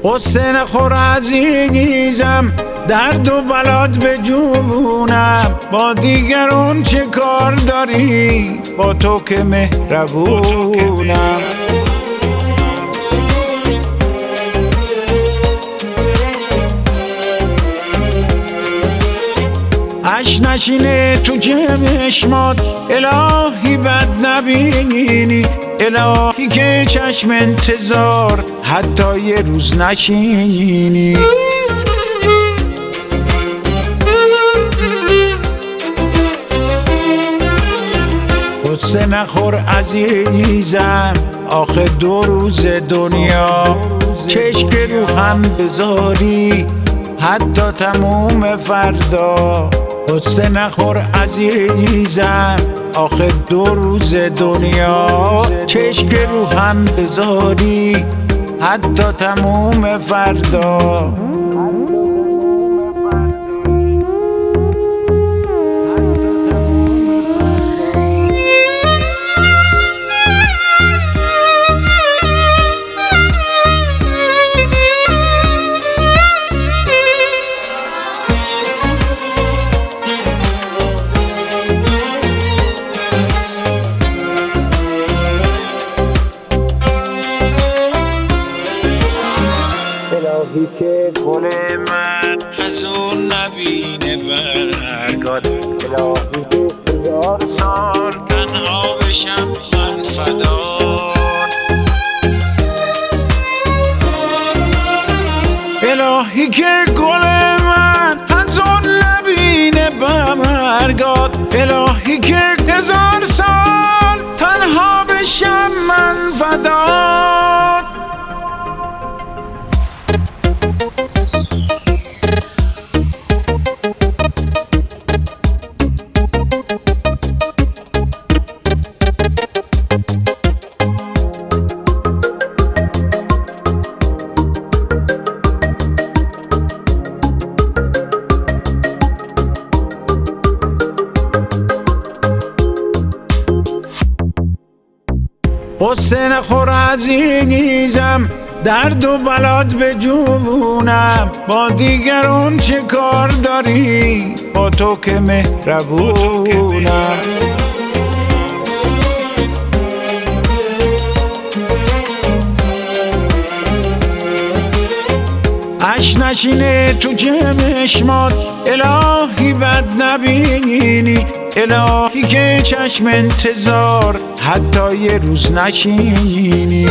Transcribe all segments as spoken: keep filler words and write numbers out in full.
قصه نخور عزیزم، درد و بلاد به جونم. با دیگران چه کار داری، با تو که مهربونم. اش نشینه تو چشمات، الهی بد نبینی. الهی که چشم انتظار حتی یه روز نشینی. قصه نخور عزیزم، آخه دو روز دنیا چشم رو هم بذاری حتی تموم فردا. قصه نخور عزیزم، آخه دو روز دنیا چشم رو هم بذاری حتی تموم فردا. الهی که گل من از اون نبینه برگاد. الهی که هزار سال تنها بشم من فدار. الهی که گل من از اون نبینه برگاد. الهی که هزار سال تنها بشم من فدار. قصه نخور عزیزم، درد و بلاد به جونم. با دیگران چه کار داری، با تو که مهربونم. اش نشینه تو چشمات، الهی بد نبینی. الهی که چشم انتظار حتی یه روز نشینی.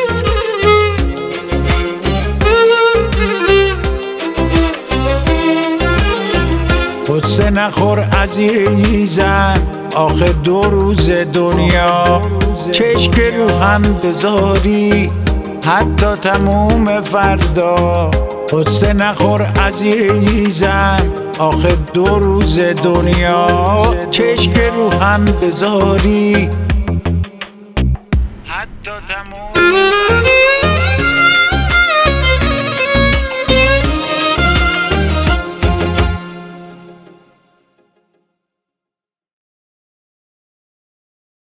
قصه نخور عزیزم، آخه دو روز دنیا چشم رو هم بذاری حتی تموم فردا. قصه نخور عزیزم، آخه دو روز دنیا چشم رو هم بذاری حتی تموم